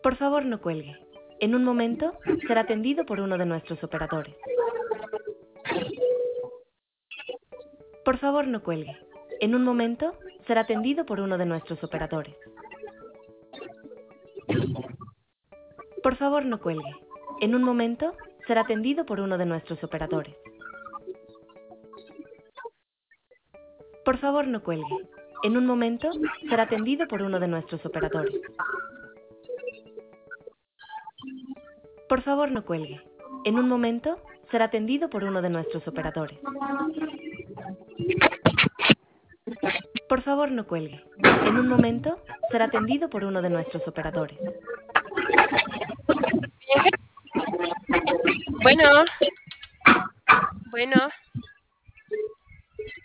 Por favor, no cuelgue. En un momento será atendido por uno de nuestros operadores. Por favor, no cuelgue. En un momento será atendido por uno de nuestros operadores. Por favor, no cuelgue. En un momento será atendido por uno de nuestros operadores. Por favor, no cuelgue. En un momento será atendido por uno de nuestros operadores. Por favor, no cuelgue. En un momento será atendido por uno de nuestros operadores. Por favor, no cuelgue. En un momento será atendido por uno de nuestros operadores. Bueno, bueno.